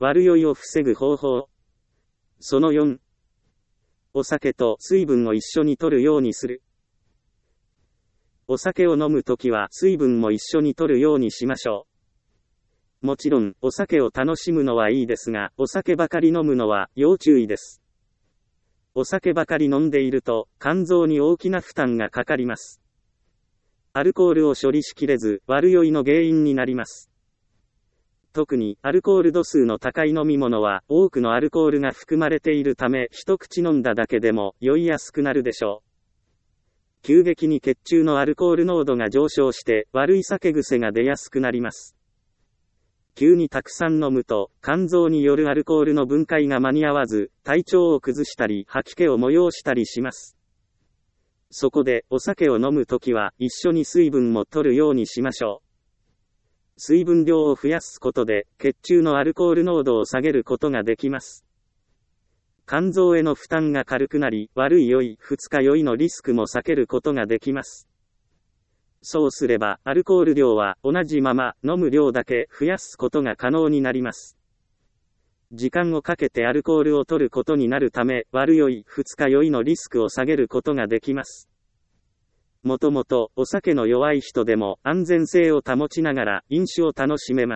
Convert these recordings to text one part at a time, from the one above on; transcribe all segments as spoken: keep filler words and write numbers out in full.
悪酔いを防ぐ方法。そのよん、お酒と水分を一緒に摂るようにする。お酒を飲むときは水分も一緒に摂るようにしましょう。もちろん、お酒を楽しむのはいいですが、お酒ばかり飲むのは要注意です。お酒ばかり飲んでいると、肝臓に大きな負担がかかります。アルコールを処理しきれず、悪酔いの原因になります。特に、アルコール度数の高い飲み物は、多くのアルコールが含まれているため、一口飲んだだけでも、酔いやすくなるでしょう。急激に血中のアルコール濃度が上昇して、悪い酒癖が出やすくなります。急にたくさん飲むと、肝臓によるアルコールの分解が間に合わず、体調を崩したり、吐き気を催したりします。そこで、お酒を飲むときは、一緒に水分も摂るようにしましょう。水分量を増やすことで、血中のアルコール濃度を下げることができます。肝臓への負担が軽くなり、悪い酔い、二日酔いのリスクも避けることができます。そうすれば、アルコール量は同じまま、飲む量だけ増やすことが可能になります。時間をかけてアルコールを摂ることになるため、悪酔い、二日酔いのリスクを下げることができます。もともと、お酒の弱い人でも安全性を保ちながら飲酒を楽しめます。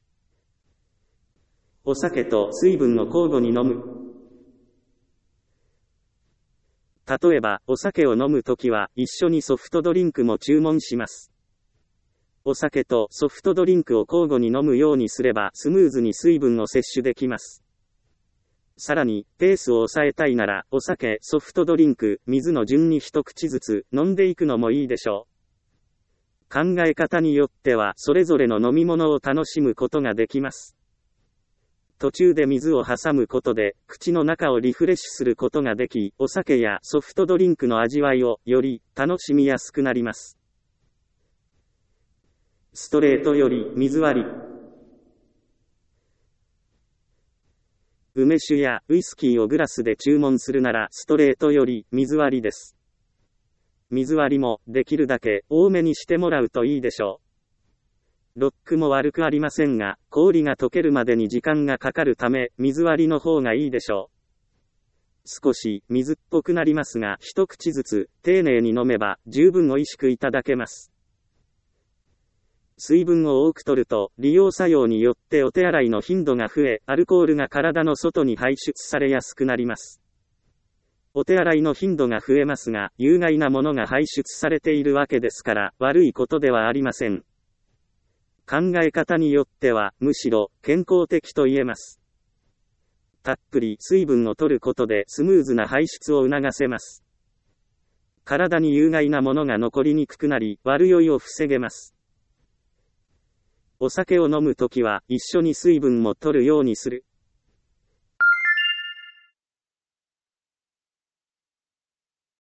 お酒と水分を交互に飲む。例えば、お酒を飲むときは、一緒にソフトドリンクも注文します。お酒とソフトドリンクを交互に飲むようにすれば、スムーズに水分を摂取できます。さらに、ペースを抑えたいなら、お酒、ソフトドリンク、水の順に一口ずつ飲んでいくのもいいでしょう。考え方によっては、それぞれの飲み物を楽しむことができます。途中で水を挟むことで、口の中をリフレッシュすることができ、お酒やソフトドリンクの味わいを、より、楽しみやすくなります。ストレートより、水割り。梅酒やウイスキーをグラスで注文するなら、ストレートより、水割りです。水割りも、できるだけ、多めにしてもらうといいでしょう。ロックも悪くありませんが、氷が溶けるまでに時間がかかるため、水割りの方がいいでしょう。少し水っぽくなりますが、一口ずつ丁寧に飲めば十分美味しくいただけます。水分を多く摂ると、利用作用によってお手洗いの頻度が増え、アルコールが体の外に排出されやすくなります。お手洗いの頻度が増えますが、有害なものが排出されているわけですから、悪いことではありません。考え方によっては、むしろ、健康的と言えます。たっぷり水分を摂ることでスムーズな排出を促せます。体に有害なものが残りにくくなり、悪酔いを防げます。お酒を飲むときは、一緒に水分も摂るようにする。